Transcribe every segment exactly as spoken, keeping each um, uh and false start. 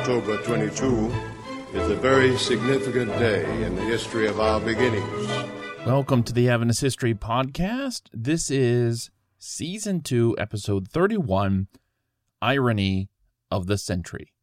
October twenty-second is a very significant day in the history of our beginnings. Welcome to the Adventist History Podcast. This is Season two, Episode thirty-one, Irony of the Century.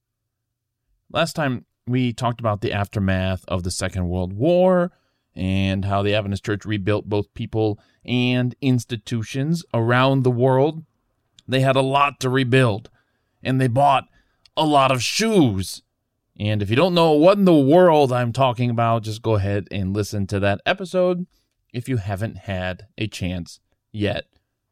Last time, we talked about the aftermath of the Second World War and how the Adventist Church rebuilt both people and institutions around the world. They had a lot to rebuild, and they bought a lot of shoes. And if you don't know what in the world I'm talking about, just go ahead and listen to that episode if you haven't had a chance yet.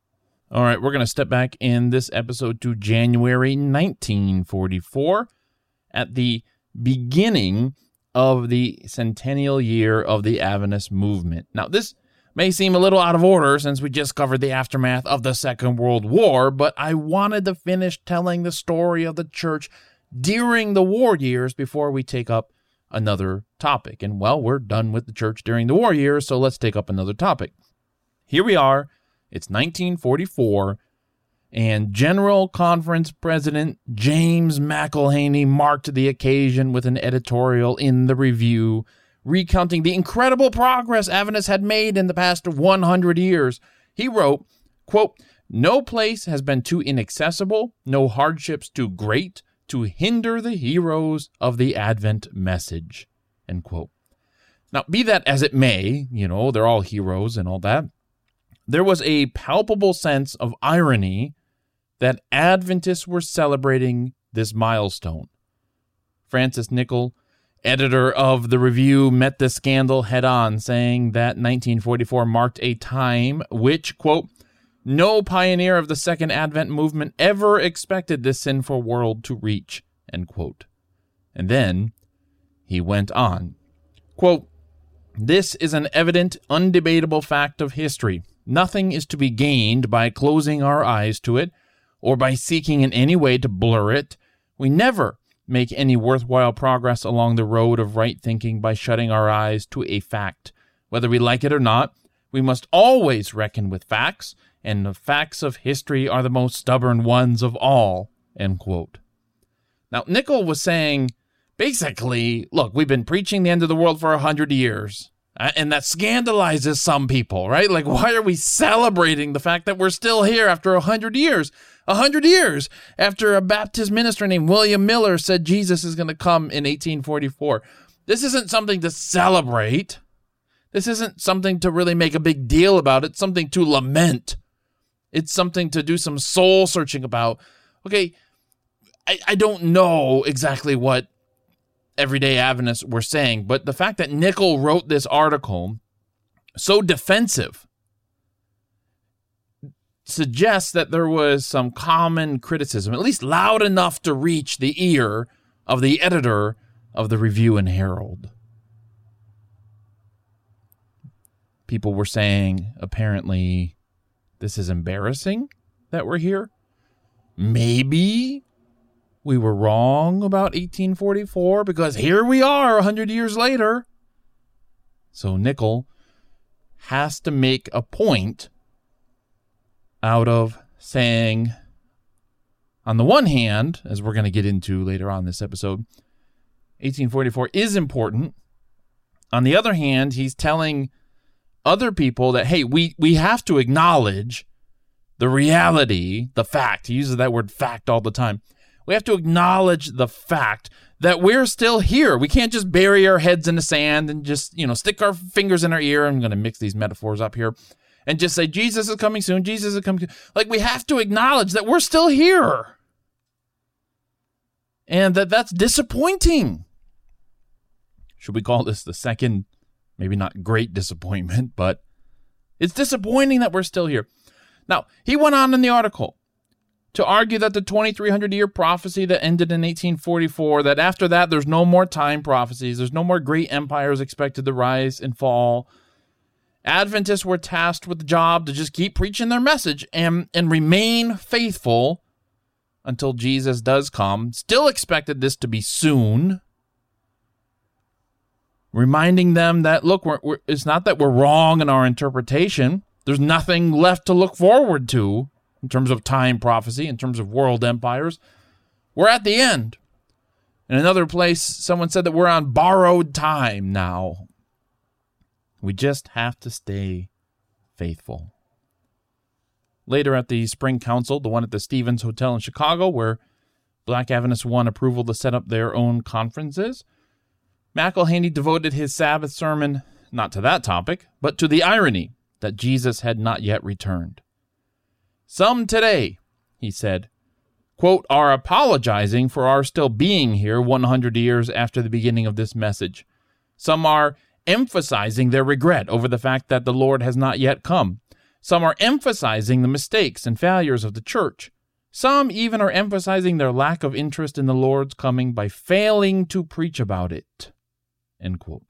All right, we're going to step back in this episode to January nineteen forty-four at the beginning of the centennial year of the Adventist movement. Now, this may seem a little out of order since we just covered the aftermath of the Second World War, but I wanted to finish telling the story of the church during the war years before we take up another topic. And, well, we're done with the church during the war years, so let's take up another topic. Here we are. It's nineteen forty-four, and General Conference President James McIlhenny marked the occasion with an editorial in the Review recounting the incredible progress Adventists had made in the past one hundred years. He wrote, quote, "No place has been too inaccessible, no hardships too great to hinder the heroes of the Advent message," end quote. Now, be that as it may, you know, they're all heroes and all that, there was a palpable sense of irony that Adventists were celebrating this milestone. Francis Nicoll, editor of the Review, met the scandal head-on, saying that nineteen forty-four marked a time which, quote, "no pioneer of the Second Advent movement ever expected this sinful world to reach," end quote. And then he went on, quote, "This is an evident, undebatable fact of history. Nothing is to be gained by closing our eyes to it, or by seeking in any way to blur it. We never make any worthwhile progress along the road of right thinking by shutting our eyes to a fact. Whether we like it or not, we must always reckon with facts, and the facts of history are the most stubborn ones of all," end quote. Now, Nicoll was saying, basically, look, we've been preaching the end of the world for a hundred years, and that scandalizes some people, right? Like, why are we celebrating the fact that we're still here after a hundred years? A hundred years after a Baptist minister named William Miller said Jesus is going to come in eighteen forty-four. This isn't something to celebrate. This isn't something to really make a big deal about. It's something to lament. It's something to do some soul searching about. Okay, I, I don't know exactly what everyday Adventists were saying, but the fact that Nicoll wrote this article so defensive suggests that there was some common criticism, at least loud enough to reach the ear of the editor of the Review and Herald. People were saying, apparently, this is embarrassing that we're here. Maybe we were wrong about eighteen forty-four because here we are a hundred years later. So Nicoll has to make a point out of saying, on the one hand, as we're going to get into later on in this episode, eighteen forty-four is important. On the other hand, he's telling other people that, hey, we, we have to acknowledge the reality, the fact. He uses that word fact all the time. We have to acknowledge the fact that we're still here. We can't just bury our heads in the sand and just, you know, stick our fingers in our ear. I'm going to mix these metaphors up here. And just say, Jesus is coming soon, Jesus is coming soon. Like, we have to acknowledge that we're still here. And that that's disappointing. Should we call this the second, maybe not great disappointment, but it's disappointing that we're still here. Now, he went on in the article to argue that the twenty-three hundred year prophecy that ended in eighteen forty-four, that after that there's no more time prophecies, there's no more great empires expected to rise and fall. Adventists were tasked with the job to just keep preaching their message and, and remain faithful until Jesus does come. Still expected this to be soon. Reminding them that, look, we're, we're, it's not that we're wrong in our interpretation. There's nothing left to look forward to in terms of time prophecy, in terms of world empires. We're at the end. In another place, someone said that we're on borrowed time now. We just have to stay faithful. Later at the Spring Council, the one at the Stevens Hotel in Chicago, where Black Adventists won approval to set up their own conferences, McElhaney devoted his Sabbath sermon not to that topic, but to the irony that Jesus had not yet returned. Some today, he said, quote, are apologizing for our still being here one hundred years after the beginning of this message. Some are emphasizing their regret over the fact that the Lord has not yet come. Some are emphasizing the mistakes and failures of the church. Some even are emphasizing their lack of interest in the Lord's coming by failing to preach about it. End quote.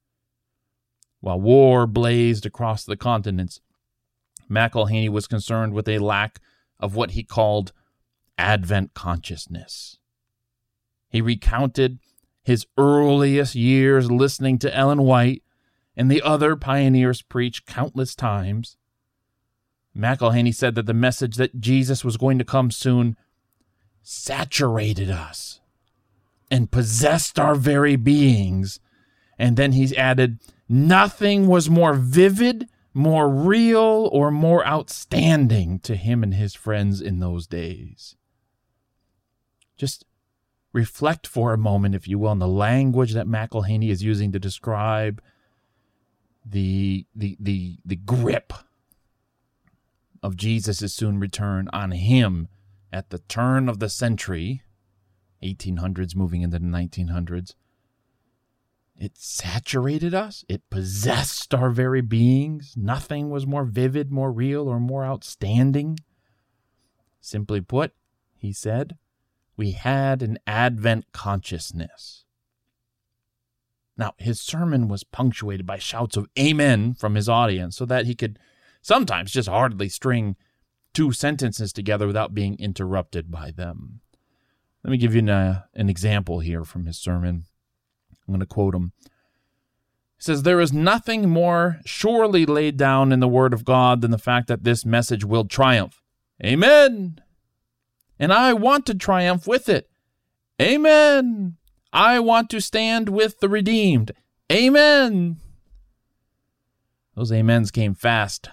While war blazed across the continents, McElhaney was concerned with a lack of what he called Advent consciousness. He recounted his earliest years listening to Ellen White and the other pioneers preach countless times. McElhaney said that the message that Jesus was going to come soon saturated us and possessed our very beings. And then he added, nothing was more vivid, more real, or more outstanding to him and his friends in those days. Just reflect for a moment, if you will, on the language that McElhaney is using to describe the the the the grip of Jesus' soon return on him at the turn of the century, eighteen hundreds moving into the nineteen hundreds. It saturated us. It possessed our very beings. Nothing was more vivid, more real, or more outstanding. Simply put, he said, we had an Advent consciousness. Now, his sermon was punctuated by shouts of amen from his audience so that he could sometimes just hardly string two sentences together without being interrupted by them. Let me give you an, uh, an example here from his sermon. I'm going to quote him. He says, there is nothing more surely laid down in the Word of God than the fact that this message will triumph. Amen. And I want to triumph with it. Amen. I want to stand with the redeemed. Amen. Those amens came fast.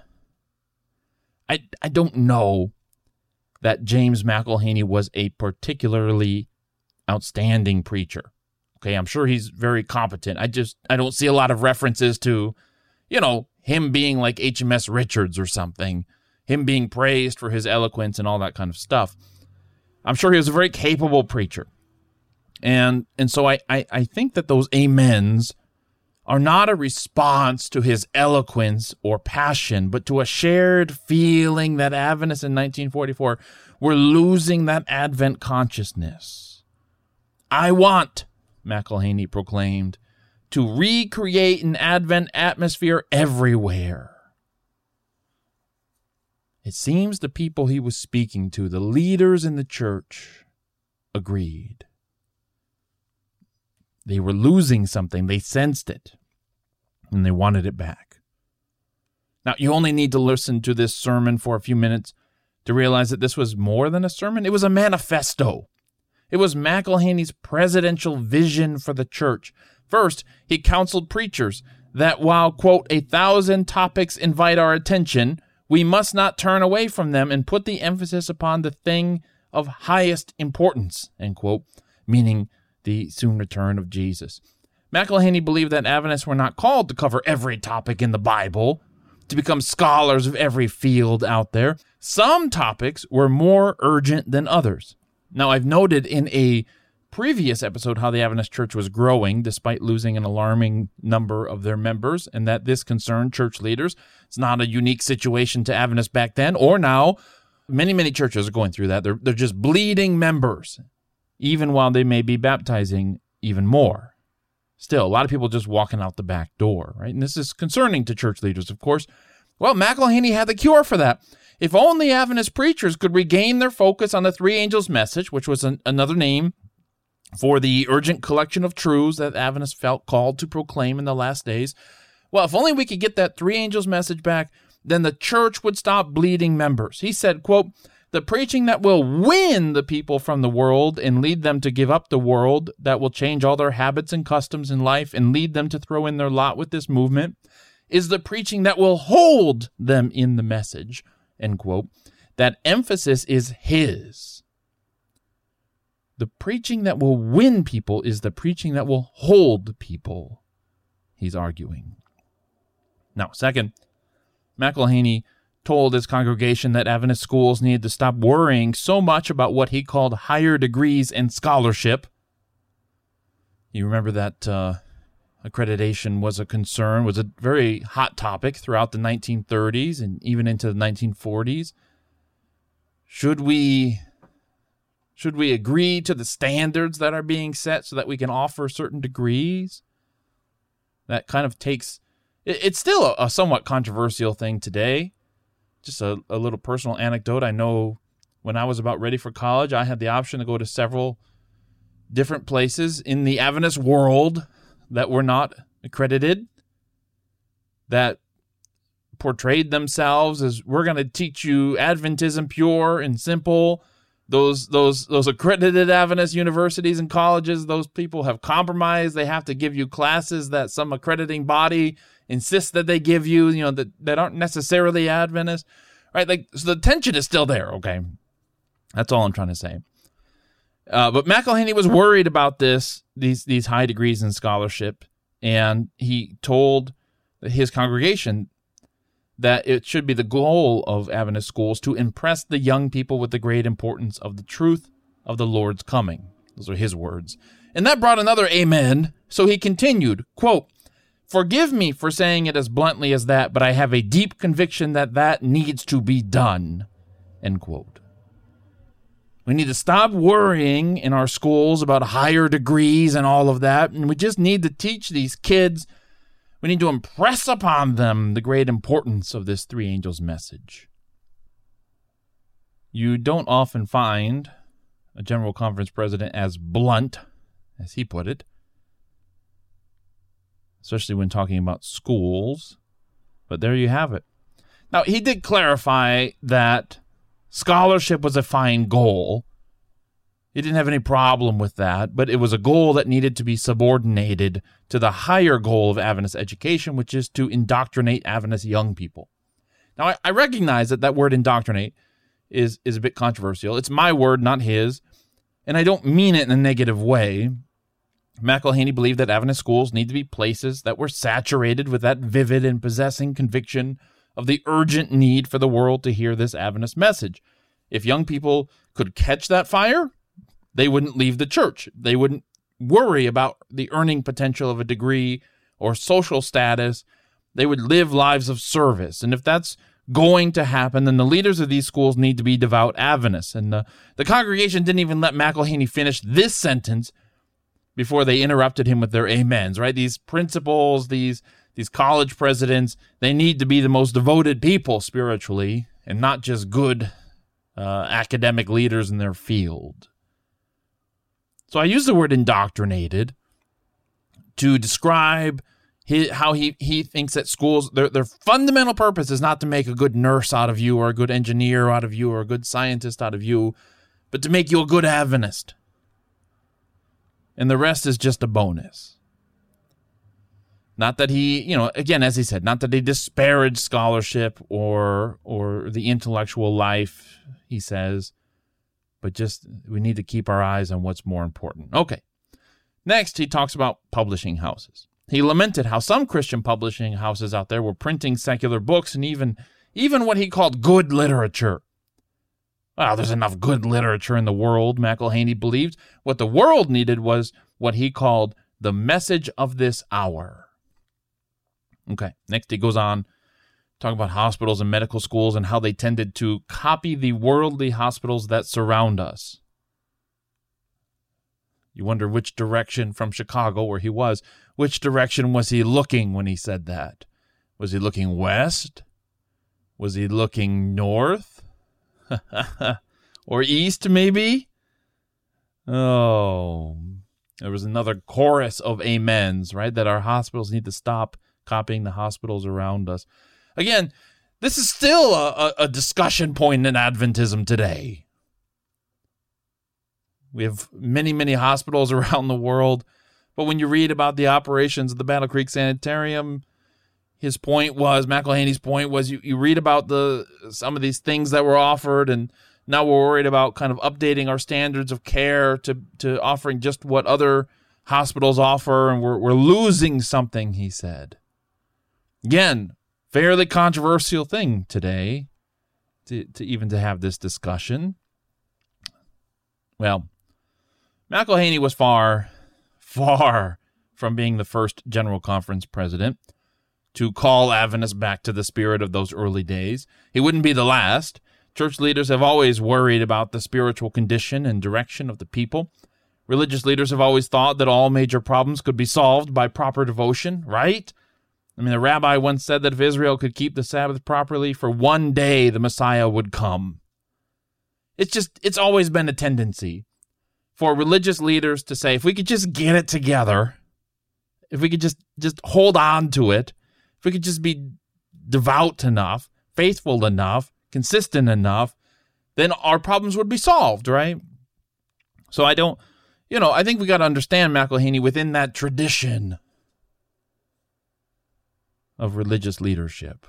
I, I don't know that James McElhaney was a particularly outstanding preacher. Okay, I'm sure he's very competent. I just, I don't see a lot of references to, you know, him being like H M S Richards or something, him being praised for his eloquence and all that kind of stuff. I'm sure he was a very capable preacher. And and so I, I, I think that those amens are not a response to his eloquence or passion, but to a shared feeling that Adventists in nineteen forty-four were losing that Advent consciousness. I want, McElhaney proclaimed, to recreate an Advent atmosphere everywhere. It seems the people he was speaking to, the leaders in the church, agreed. They were losing something. They sensed it, and they wanted it back. Now, you only need to listen to this sermon for a few minutes to realize that this was more than a sermon. It was a manifesto. It was McElhaney's presidential vision for the church. First, he counseled preachers that while, quote, a thousand topics invite our attention, we must not turn away from them and put the emphasis upon the thing of highest importance, end quote, meaning the soon return of Jesus. McElhaney believed that Adventists were not called to cover every topic in the Bible, to become scholars of every field out there. Some topics were more urgent than others. Now, I've noted in a previous episode how the Adventist Church was growing despite losing an alarming number of their members, and that this concerned church leaders. It's not a unique situation to Adventists back then or now. Many, many churches are going through that. They're, they're just bleeding members, even while they may be baptizing even more. Still, a lot of people just walking out the back door, right? And this is concerning to church leaders, of course. Well, McElhaney had the cure for that. If only Adventist preachers could regain their focus on the three angels' message, which was an, another name for the urgent collection of truths that Adventists felt called to proclaim in the last days. Well, if only we could get that three angels' message back, then the church would stop bleeding members. He said, quote, The preaching that will win the people from the world and lead them to give up the world, that will change all their habits and customs in life and lead them to throw in their lot with this movement, is the preaching that will hold them in the message, end quote. That emphasis is his. The preaching that will win people is the preaching that will hold people, he's arguing. Now, second, McElhaney told his congregation that Adventist schools needed to stop worrying so much about what he called higher degrees and scholarship. You remember that uh, accreditation was a concern, was a very hot topic throughout the nineteen thirties and even into the nineteen forties. Should we, should we agree to the standards that are being set so that we can offer certain degrees? That kind of takes... It, it's still a, a somewhat controversial thing today. Just a, a little personal anecdote. I know when I was about ready for college, I had the option to go to several different places in the Adventist world that were not accredited, that portrayed themselves as, we're going to teach you Adventism pure and simple. Those those those accredited Adventist universities and colleges, those people have compromised. They have to give you classes that some accrediting body insists that they give you, you know, that, that aren't necessarily Adventist, right? Like, so the tension is still there, okay? That's all I'm trying to say. Uh, but McElhaney was worried about this, these these high degrees in scholarship, and he told his congregation that it should be the goal of Adventist schools to impress the young people with the great importance of the truth of the Lord's coming. Those are his words. And that brought another amen. So he continued, quote, "Forgive me for saying it as bluntly as that, but I have a deep conviction that that needs to be done," end quote. We need to stop worrying in our schools about higher degrees and all of that, and we just need to teach these kids, we need to impress upon them the great importance of this three angels message. You don't often find a General Conference president as blunt, as he put it, especially when talking about schools, but there you have it. Now, he did clarify that scholarship was a fine goal. He didn't have any problem with that, but it was a goal that needed to be subordinated to the higher goal of Adventist education, which is to indoctrinate Adventist young people. Now, I, I recognize that that word indoctrinate is, is a bit controversial. It's my word, not his, and I don't mean it in a negative way. McElhaney believed that Adventist schools need to be places that were saturated with that vivid and possessing conviction of the urgent need for the world to hear this Adventist message. If young people could catch that fire, they wouldn't leave the church. They wouldn't worry about the earning potential of a degree or social status. They would live lives of service. And if that's going to happen, then the leaders of these schools need to be devout Adventists. And the, the congregation didn't even let McElhaney finish this sentence before they interrupted him with their amens, right? These principals, these these college presidents, they need to be the most devoted people spiritually and not just good uh, academic leaders in their field. So I use the word indoctrinated to describe his, how he, he thinks that schools, their, their fundamental purpose is not to make a good nurse out of you or a good engineer out of you or a good scientist out of you, but to make you a good Adventist. And the rest is just a bonus. Not that he, you know, again, as he said, not that he disparaged scholarship or or the intellectual life, he says, but just we need to keep our eyes on what's more important. Okay. Next, he talks about publishing houses. He lamented how some Christian publishing houses out there were printing secular books and even, even what he called good literature. Well, there's enough good literature in the world, McElhaney believed. What the world needed was what he called the message of this hour. Okay, next he goes on, talking about hospitals and medical schools and how they tended to copy the worldly hospitals that surround us. You wonder which direction from Chicago, where he was, which direction was he looking when he said that? Was he looking west? Was he looking north? Or east, maybe? Oh, there was another chorus of amens, right? That our hospitals need to stop copying the hospitals around us. Again, This is still a, a, a discussion point in Adventism today. We have many, many hospitals around the world, but when you read about the operations of the Battle Creek Sanitarium, his point was, McElhaney's point was, you, you read about the some of these things that were offered, and now we're worried about kind of updating our standards of care to, to offering just what other hospitals offer, and we're we're losing something, he said. Again, fairly controversial thing today, to, to even to have this discussion. Well, McElhaney was far, far from being the first General Conference president to call Adventists back to the spirit of those early days. He wouldn't be the last. Church leaders have always worried about the spiritual condition and direction of the people. Religious leaders have always thought that all major problems could be solved by proper devotion, right? I mean, the rabbi once said that if Israel could keep the Sabbath properly, for one day the Messiah would come. It's just, it's always been a tendency for religious leaders to say, if we could just get it together, if we could just, just hold on to it, if we could just be devout enough, faithful enough, consistent enough, then our problems would be solved, right? So I don't, you know, I think we got to understand McElhaney within that tradition of religious leadership.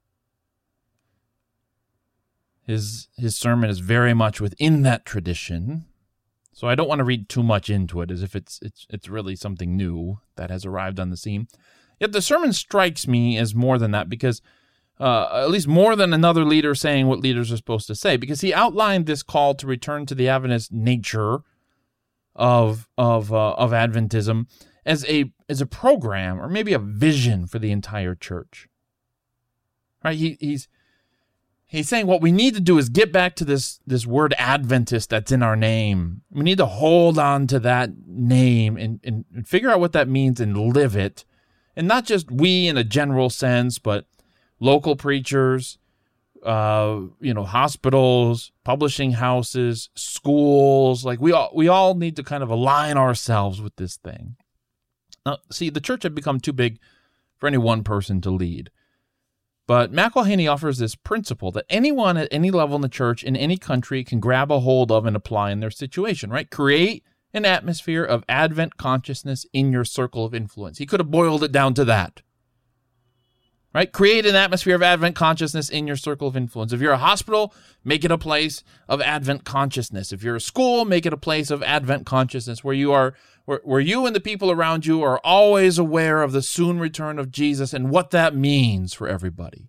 His his sermon is very much within that tradition. So I don't want to read too much into it as if it's it's it's really something new that has arrived on the scene. Yet the sermon strikes me as more than that, because uh, at least more than another leader saying what leaders are supposed to say, because he outlined this call to return to the Adventist nature of of uh, of Adventism as a as a program, or maybe a vision for the entire church. Right? He he's He's saying what we need to do is get back to this, this word Adventist that's in our name. We need to hold on to that name and, and, and figure out what that means and live it. And not just we in a general sense, but local preachers, uh, you know, hospitals, publishing houses, schools. Like we all, we all need to kind of align ourselves with this thing. Now, see, the church had become too big for any one person to lead. But McElhaney offers this principle that anyone at any level in the church in any country can grab a hold of and apply in their situation, right? Create an atmosphere of Advent consciousness in your circle of influence. He could have boiled it down to that, right? Create an atmosphere of Advent consciousness in your circle of influence. If you're a hospital, make it a place of Advent consciousness. If you're a school, make it a place of Advent consciousness where you are, where, where you and the people around you are always aware of the soon return of Jesus and what that means for everybody.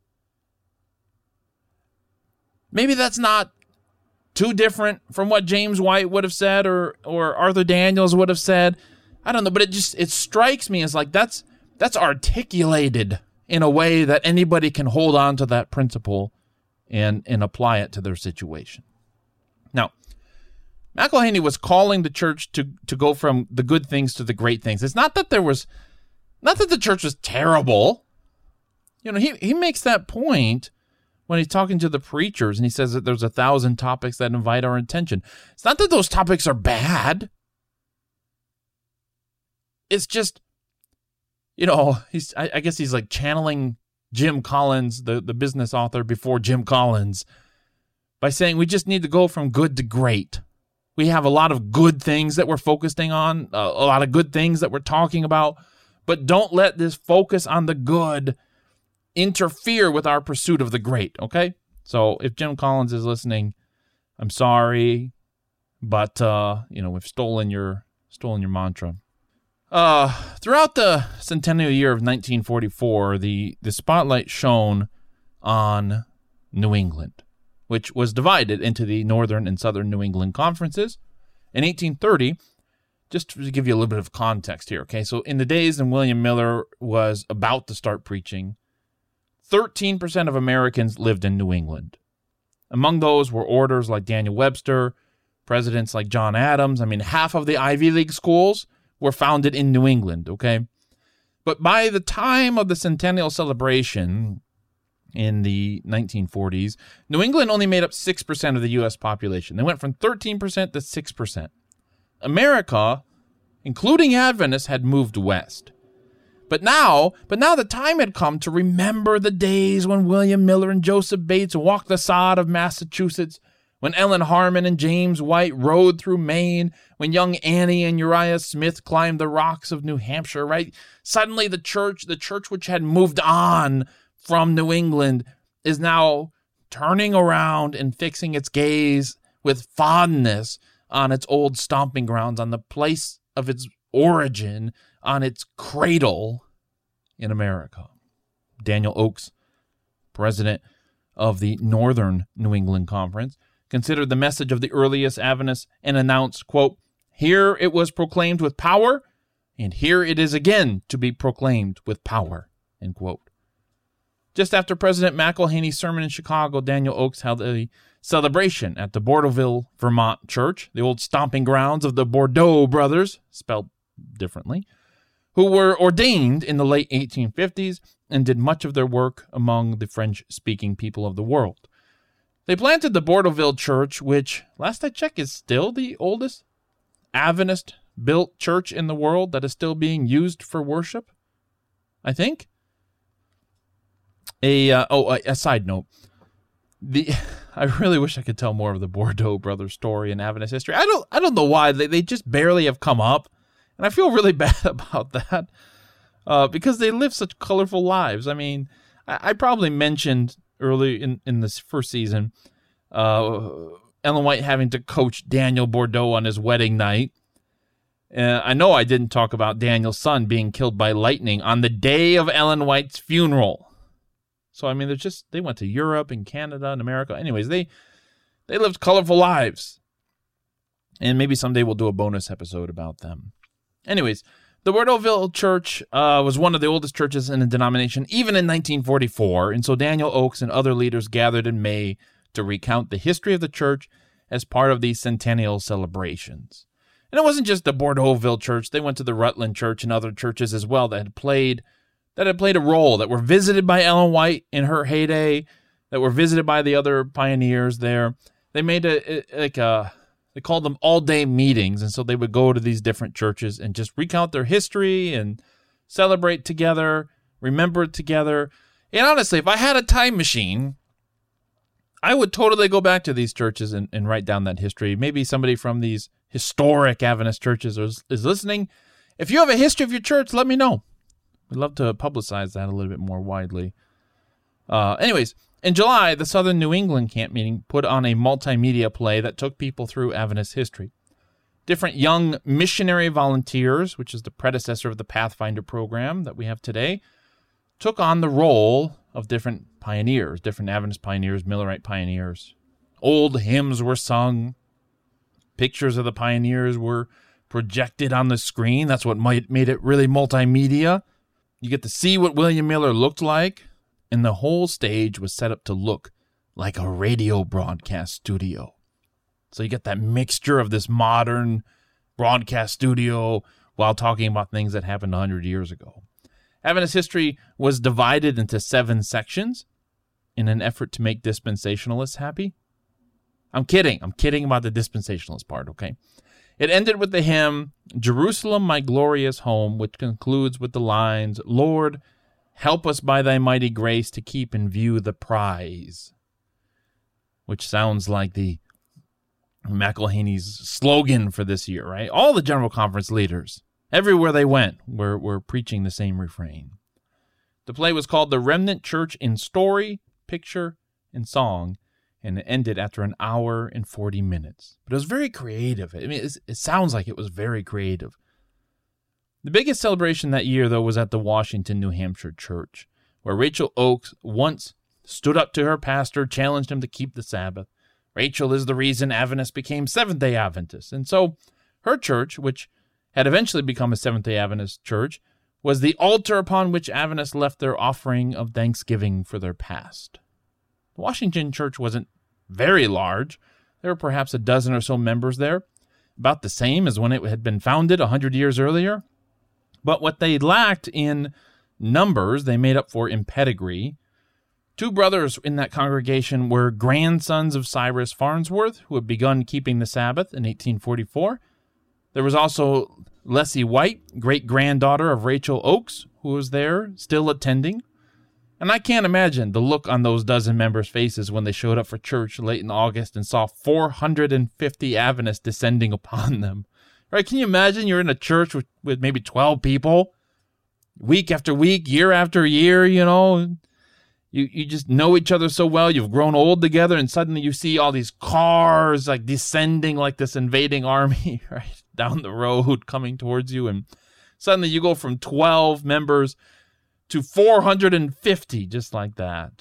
Maybe that's not too different from what James White would have said or or Arthur Daniels would have said. I don't know, but it just it strikes me as like that's that's articulated in a way that anybody can hold on to that principle and and apply it to their situation. Now, McElhaney was calling the church to to go from the good things to the great things. It's not that there was, not that the church was terrible. You know, he, he makes that point when he's talking to the preachers, and he says that there's a thousand topics that invite our attention. It's not that those topics are bad. It's just, you know, he's I, I guess he's like channeling Jim Collins, the, the business author before Jim Collins, by saying we just need to go from good to great. We have a lot of good things that we're focusing on, uh, a lot of good things that we're talking about, but don't let this focus on the good interfere with our pursuit of the great, okay? So if Jim Collins is listening, I'm sorry, but, uh, you know, we've stolen your stolen your mantra. Uh, throughout the centennial year of nineteen forty-four, the, the spotlight shone on New England, which was divided into the Northern and Southern New England conferences. In eighteen thirty, just to give you a little bit of context here, okay? So in the days when William Miller was about to start preaching, thirteen percent of Americans lived in New England. Among those were orators like Daniel Webster, presidents like John Adams. I mean, half of the Ivy League schools were founded in New England, okay? But by the time of the centennial celebration in the nineteen forties, New England only made up six percent of the U S population. They went from thirteen percent to six percent. America, including Adventists, had moved west. But now, but now the time had come to remember the days when William Miller and Joseph Bates walked the sod of Massachusetts, when Ellen Harmon and James White rode through Maine, when young Annie and Uriah Smith climbed the rocks of New Hampshire, right? Suddenly the church, the church which had moved on from New England, is now turning around and fixing its gaze with fondness on its old stomping grounds, on the place of its origin, on its cradle in America. Daniel Oakes, president of the Northern New England Conference, considered the message of the earliest Adventists and announced, quote, "Here it was proclaimed with power, and here it is again to be proclaimed with power," end quote. Just after President McElhaney's sermon in Chicago, Daniel Oakes held a celebration at the Bordeauxville, Vermont church, the old stomping grounds of the Bordeaux brothers, spelled differently, who were ordained in the late eighteen fifties and did much of their work among the French-speaking people of the world. They planted the Bordeauxville church, which, last I checked, is still the oldest Adventist-built church in the world that is still being used for worship, I think. A uh, oh, a, a side note. The I really wish I could tell more of the Bordeaux brothers story in Adventist history. I don't I don't know why they they just barely have come up, and I feel really bad about that uh, because they live such colorful lives. I mean, I, I probably mentioned early in in this first season, uh, Ellen White having to coach Daniel Bordeaux on his wedding night. Uh, I know I didn't talk about Daniel's son being killed by lightning on the day of Ellen White's funeral. So, I mean, they're just, they went to Europe and Canada and America. Anyways, they they lived colorful lives. And maybe someday we'll do a bonus episode about them. Anyways, the Bordeauxville Church uh, was one of the oldest churches in the denomination, even in nineteen forty-four. And so Daniel Oakes and other leaders gathered in May to recount the history of the church as part of these centennial celebrations. And it wasn't just the Bordeauxville Church. They went to the Rutland Church and other churches as well that had played that had played a role, that were visited by Ellen White in her heyday, that were visited by the other pioneers there. They made a, like a, they called them all-day meetings, and so they would go to these different churches and just recount their history and celebrate together, remember it together. And honestly, if I had a time machine, I would totally go back to these churches and, and write down that history. Maybe somebody from these historic Adventist churches is, is listening. If you have a history of your church, let me know. We'd love to publicize that a little bit more widely. Uh, anyways, in July, the Southern New England Camp Meeting put on a multimedia play that took people through Adventist history. Different young missionary volunteers, which is the predecessor of the Pathfinder program that we have today, took on the role of different pioneers, different Adventist pioneers, Millerite pioneers. Old hymns were sung. Pictures of the pioneers were projected on the screen. That's what might made it really multimedia. You get to see what William Miller looked like, and the whole stage was set up to look like a radio broadcast studio. So you get that mixture of this modern broadcast studio while talking about things that happened one hundred years ago. Adventist history was divided into seven sections in an effort to make dispensationalists happy. I'm kidding. I'm kidding about the dispensationalist part, okay? It ended with the hymn, "Jerusalem, my glorious home," which concludes with the lines, "Lord, help us by thy mighty grace to keep in view the prize," which sounds like the McElhaney's slogan for this year, right? All the General Conference leaders, everywhere they went, were, were preaching the same refrain. The play was called The Remnant Church in Story, Picture, and Song, and it ended after an hour and forty minutes. But it was very creative. I mean, it sounds like it was very creative. The biggest celebration that year, though, was at the Washington, New Hampshire church, where Rachel Oakes once stood up to her pastor, challenged him to keep the Sabbath. Rachel is the reason Adventists became Seventh-day Adventists. And so her church, which had eventually become a Seventh-day Adventist church, was the altar upon which Adventists left their offering of thanksgiving for their past. The Washington church wasn't very large. There were perhaps a dozen or so members there, about the same as when it had been founded one hundred years earlier. But what they lacked in numbers, they made up for in pedigree. Two brothers in that congregation were grandsons of Cyrus Farnsworth, who had begun keeping the Sabbath in eighteen forty-four. There was also Leslie White, great-granddaughter of Rachel Oakes, who was there, still attending. And I can't imagine the look on those dozen members' faces when they showed up for church late in August and saw four hundred fifty Adventists descending upon them. Right? Can you imagine you're in a church with, with maybe twelve people, week after week, year after year, you know? You you just know each other so well, you've grown old together, and suddenly you see all these cars like descending like this invading army, right, down the road coming towards you, and suddenly you go from twelve members to four hundred fifty, just like that.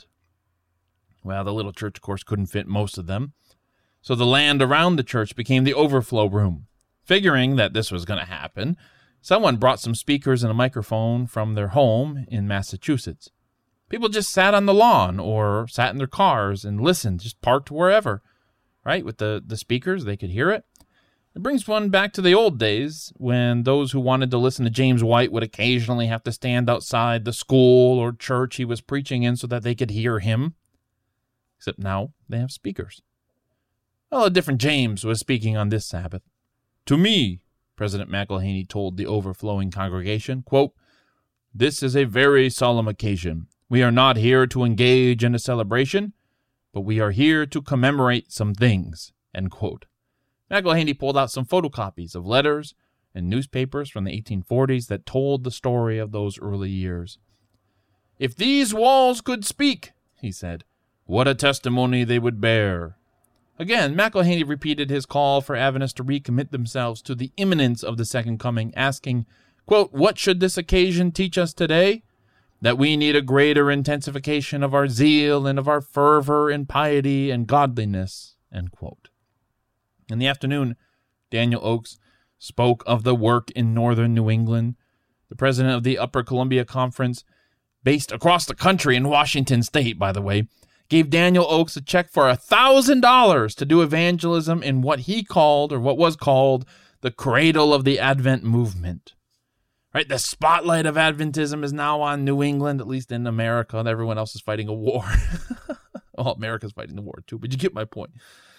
Well, the little church, of course, couldn't fit most of them, so the land around the church became the overflow room. Figuring that this was going to happen, someone brought some speakers and a microphone from their home in Massachusetts. People just sat on the lawn or sat in their cars and listened, just parked wherever, right? With the, the speakers, they could hear it. It brings one back to the old days when those who wanted to listen to James White would occasionally have to stand outside the school or church he was preaching in so that they could hear him. Except now they have speakers. Well, a different James was speaking on this Sabbath. To me, President McElhaney told the overflowing congregation, quote, "This is a very solemn occasion. We are not here to engage in a celebration, but we are here to commemorate some things," end quote. McElhaney pulled out some photocopies of letters and newspapers from the eighteen forties that told the story of those early years. "If these walls could speak," he said, "what a testimony they would bear." Again, McElhaney repeated his call for Adventists to recommit themselves to the imminence of the second coming, asking, quote, "What should this occasion teach us today? That we need a greater intensification of our zeal and of our fervor and piety and godliness," end quote. In the afternoon, Daniel Oakes spoke of the work in northern New England. The president of the Upper Columbia Conference, based across the country in Washington State, by the way, gave Daniel Oakes a check for one thousand dollars to do evangelism in what he called, or what was called, the cradle of the Advent movement. Right? The spotlight of Adventism is now on New England, at least in America, and everyone else is fighting a war. Well, America's fighting the war too, but you get my point.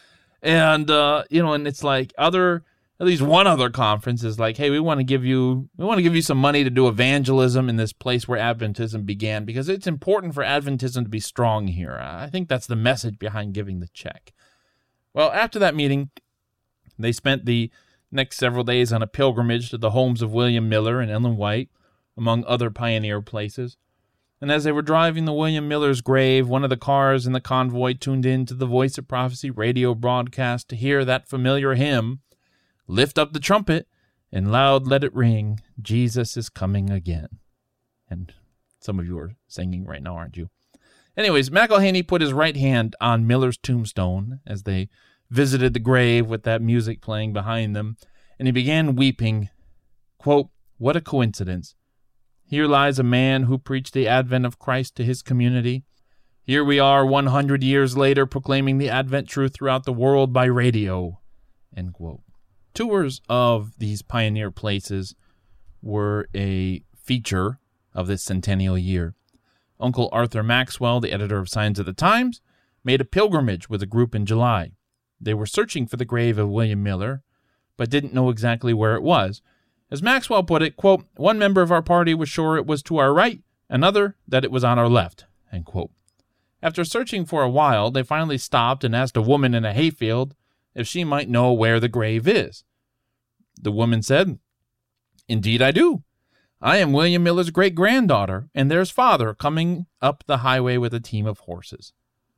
And, uh, you know, and it's like other, at least one other conference is like, hey, we want to give you, we want to give you some money to do evangelism in this place where Adventism began, because it's important for Adventism to be strong here. I think that's the message behind giving the check. Well, after that meeting, they spent the next several days on a pilgrimage to the homes of William Miller and Ellen White, among other pioneer places. And as they were driving to William Miller's grave, one of the cars in the convoy tuned in to the Voice of Prophecy radio broadcast to hear that familiar hymn, "Lift up the trumpet, and loud let it ring, Jesus is coming again." And some of you are singing right now, aren't you? Anyways, McElhaney put his right hand on Miller's tombstone as they visited the grave with that music playing behind them, and he began weeping. Quote, "What a coincidence. Here lies a man who preached the advent of Christ to his community. Here we are one hundred years later proclaiming the Advent truth throughout the world by radio." End quote. Tours of these pioneer places were a feature of this centennial year. Uncle Arthur Maxwell, the editor of Signs of the Times, made a pilgrimage with a group in July. They were searching for the grave of William Miller, but didn't know exactly where it was. As Maxwell put it, quote, "One member of our party was sure it was to our right, another that it was on our left," end quote. After searching for a while, they finally stopped and asked a woman in a hayfield if she might know where the grave is. The woman said, "Indeed I do. I am William Miller's great-granddaughter, and there's father coming up the highway with a team of horses."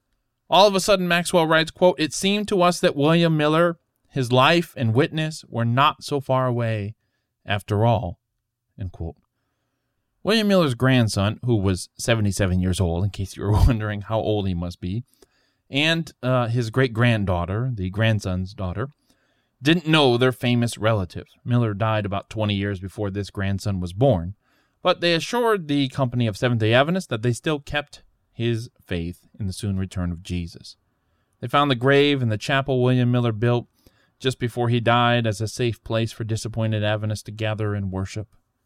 All of a sudden, Maxwell writes, quote, "It seemed to us that William Miller, his life and witness, were not so far away after all," end quote. William Miller's grandson, who was seventy-seven years old, in case you were wondering how old he must be, and uh, his great-granddaughter, the grandson's daughter, didn't know their famous relative. Miller died about twenty years before this grandson was born, but they assured the company of Seventh-day Adventists that they still kept his faith in the soon return of Jesus. They found the grave in the chapel William Miller built just before he died as a safe place for disappointed Adventists to gather and worship.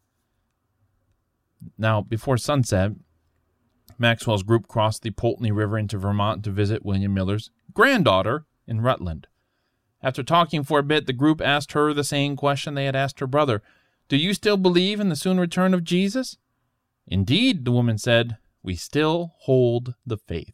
Now, before sunset, Maxwell's group crossed the Poultney River into Vermont to visit William Miller's granddaughter in Rutland. After talking for a bit, the group asked her the same question they had asked her brother. Do you still believe in the soon return of Jesus?" "Indeed," the woman said, "we still hold the faith."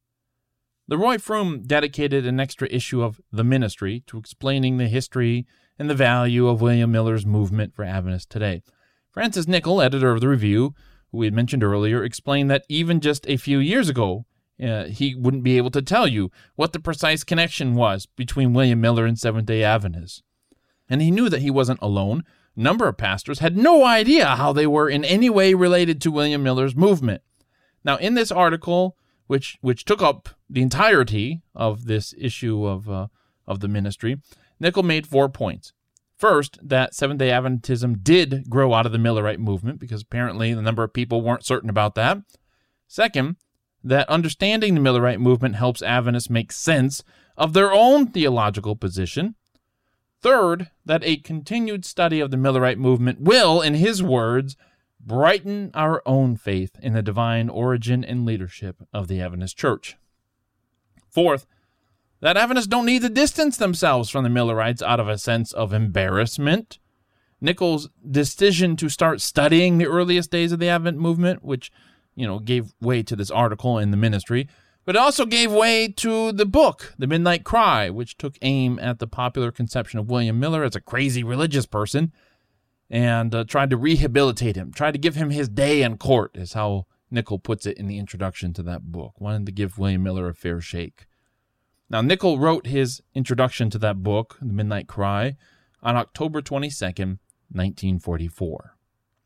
The Roy Froom dedicated an extra issue of The Ministry to explaining the history and the value of William Miller's movement for Adventists today. Francis Nichol, editor of the Review, who we had mentioned earlier, explained that even just a few years ago, uh, he wouldn't be able to tell you what the precise connection was between William Miller and Seventh-day Adventists. And he knew that he wasn't alone. A number of pastors had no idea how they were in any way related to William Miller's movement. Now, in this article, which which took up the entirety of this issue of uh, of the ministry, Nichol made four points. First, that Seventh-day Adventism did grow out of the Millerite movement, because apparently the number of people weren't certain about that. Second, that understanding the Millerite movement helps Adventists make sense of their own theological position. Third, that a continued study of the Millerite movement will, in his words, brighten our own faith in the divine origin and leadership of the Adventist Church. Fourth, that Adventists don't need to distance themselves from the Millerites out of a sense of embarrassment. Nichol's decision to start studying the earliest days of the Advent movement, which, you know, gave way to this article in the Ministry, but it also gave way to the book, The Midnight Cry, which took aim at the popular conception of William Miller as a crazy religious person, and uh, tried to rehabilitate him, tried to give him his day in court, is how Nichol puts it in the introduction to that book, wanted to give William Miller a fair shake. Now, Nichol wrote his introduction to that book, The Midnight Cry, on October twenty-second, nineteen forty-four.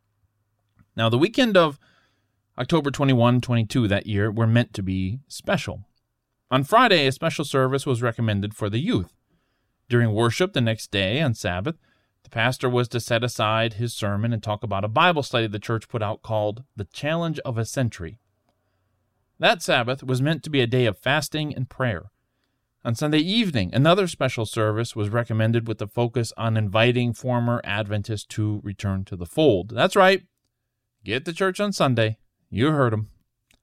Now, the weekend of October twenty-first, twenty-two that year were meant to be special. On Friday, a special service was recommended for the youth. During worship the next day, on Sabbath, the pastor was to set aside his sermon and talk about a Bible study the church put out called The Challenge of a Century. That Sabbath was meant to be a day of fasting and prayer. On Sunday evening, another special service was recommended with the focus on inviting former Adventists to return to the fold. That's right. Get to church on Sunday. You heard them.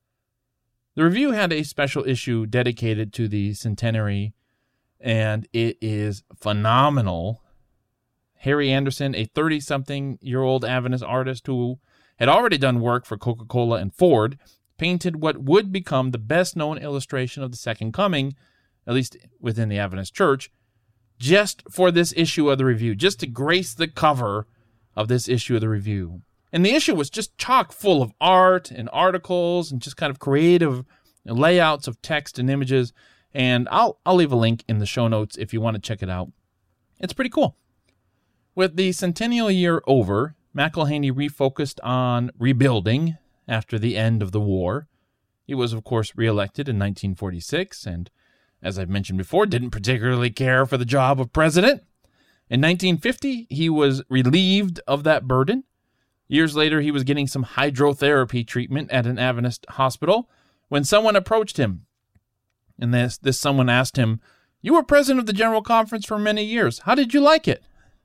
The Review had a special issue dedicated to the centenary, and it is phenomenal. Harry Anderson, a thirty-something-year-old Adventist artist who had already done work for Coca-Cola and Ford, painted what would become the best-known illustration of the Second Coming, at least within the Adventist Church, just for this issue of the Review, just to grace the cover of this issue of the Review. And the issue was just chock full of art and articles and just kind of creative layouts of text and images. And I'll I'll leave a link in the show notes if you want to check it out. It's pretty cool. With the centennial year over, McElhaney refocused on rebuilding after the end of the war. He was, of course, reelected in nineteen forty-six, and, as I've mentioned before, didn't particularly care for the job of president. In nineteen fifty, he was relieved of that burden. Years later, he was getting some hydrotherapy treatment at an Adventist hospital when someone approached him. And this, this someone asked him, "You were president of the General Conference for many years. How did you like it?"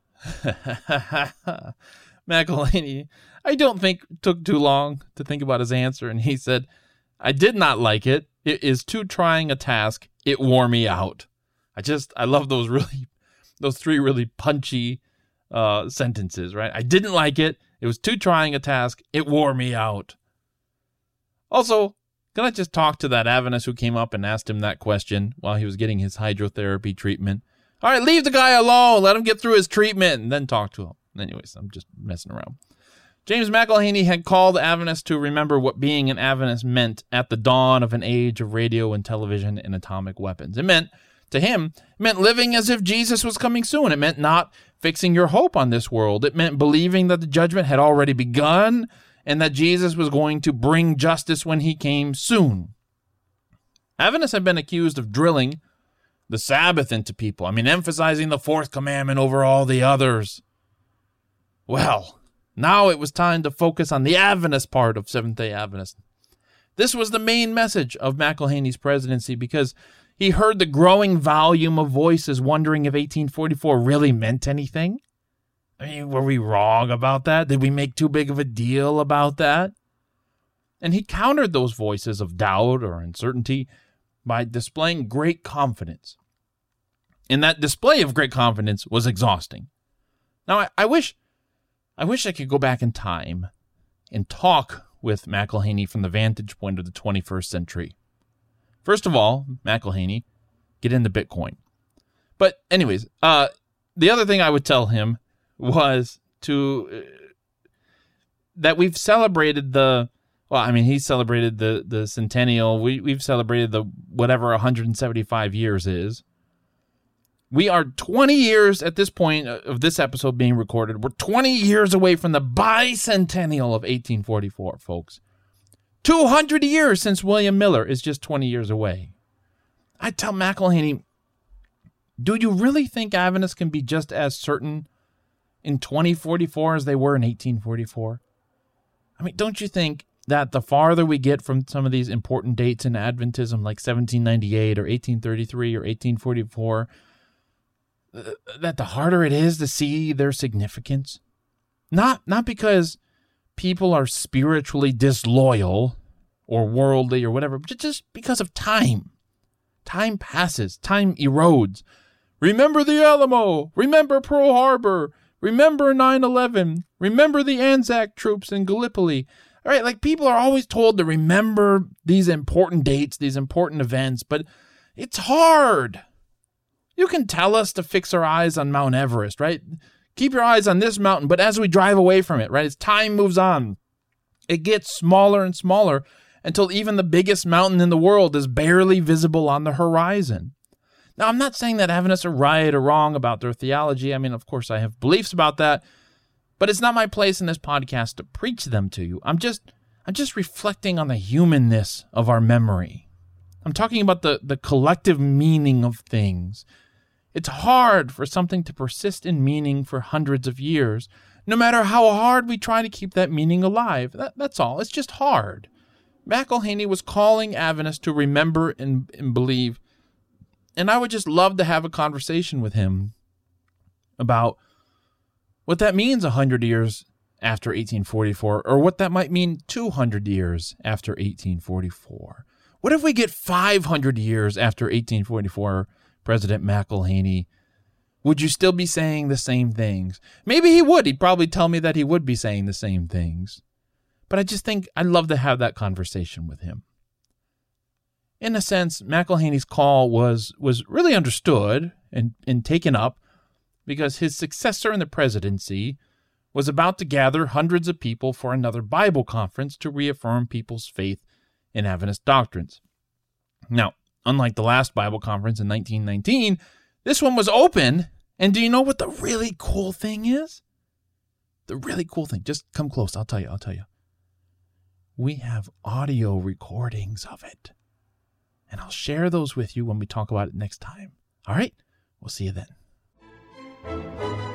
McElhaney, I don't think, took too long to think about his answer, and he said, "I did not like it. It is too trying a task. It wore me out." I just, I love those really, those three really punchy uh, sentences, right? I didn't like it. It was too trying a task. It wore me out. Also, can I just talk to that Adventist who came up and asked him that question while he was getting his hydrotherapy treatment? All right, leave the guy alone. Let him get through his treatment and then talk to him. Anyways, I'm just messing around. James McElhaney had called Adventists to remember what being an Adventist meant at the dawn of an age of radio and television and atomic weapons. It meant, to him, it meant living as if Jesus was coming soon. It meant not fixing your hope on this world. It meant believing that the judgment had already begun and that Jesus was going to bring justice when he came soon. Adventists have been accused of drilling the Sabbath into people. I mean, emphasizing the fourth commandment over all the others. Well, now it was time to focus on the Adventist part of Seventh-day Adventist. This was the main message of McElhaney's presidency because he heard the growing volume of voices wondering if eighteen forty-four really meant anything. I mean, were we wrong about that? Did we make too big of a deal about that? And he countered those voices of doubt or uncertainty by displaying great confidence. And that display of great confidence was exhausting. Now, I, I wish I wish I could go back in time and talk with McElhaney from the vantage point of the twenty-first century. First of all, McElhaney, get into Bitcoin. But anyways, uh, the other thing I would tell him was to uh, that we've celebrated the, well, I mean, he celebrated the, the centennial. We, we've celebrated the whatever one hundred seventy-five years is. We are twenty years at this point of this episode being recorded. We're twenty years away from the bicentennial of eighteen forty-four, folks. two hundred years since William Miller is just twenty years away. I tell McElhaney, do you really think Adventists can be just as certain in twenty forty-four as they were in eighteen forty-four? I mean, don't you think that the farther we get from some of these important dates in Adventism, like seventeen ninety-eight or eighteen thirty-three or eighteen forty-four, that the harder it is to see their significance? Not, not because people are spiritually disloyal or worldly or whatever, but just because of time. Time passes. Time erodes. Remember the Alamo. Remember Pearl Harbor. Remember nine eleven. Remember the Anzac troops in Gallipoli. All right, like people are always told to remember these important dates, these important events, but it's hard. You can tell us to fix our eyes on Mount Everest, right? Keep your eyes on this mountain, but as we drive away from it, right, as time moves on, it gets smaller and smaller until even the biggest mountain in the world is barely visible on the horizon. Now, I'm not saying that Adventists are right or wrong about their theology. I mean, of course, I have beliefs about that, but it's not my place in this podcast to preach them to you. I'm just, I'm just reflecting on the humanness of our memory. I'm talking about the, the collective meaning of things. It's hard for something to persist in meaning for hundreds of years, no matter how hard we try to keep that meaning alive. That, that's all. It's just hard. McElhaney was calling Adventists to remember and, and believe, and I would just love to have a conversation with him about what that means one hundred years after eighteen forty-four, or what that might mean two hundred years after eighteen forty-four. What if we get five hundred years after eighteen forty-four, President McElhaney? Would you still be saying the same things? Maybe he would. He'd probably tell me that he would be saying the same things. But I just think I'd love to have that conversation with him. In a sense, McElhaney's call was, was really understood and, and taken up because his successor in the presidency was about to gather hundreds of people for another Bible conference to reaffirm people's faith in Adventist doctrines. Now, unlike the last Bible conference in nineteen nineteen, this one was open, and do you know what the really cool thing is? The really cool thing, just come close, I'll tell you, I'll tell you. We have audio recordings of it, and I'll share those with you when we talk about it next time. All right? We'll see you then.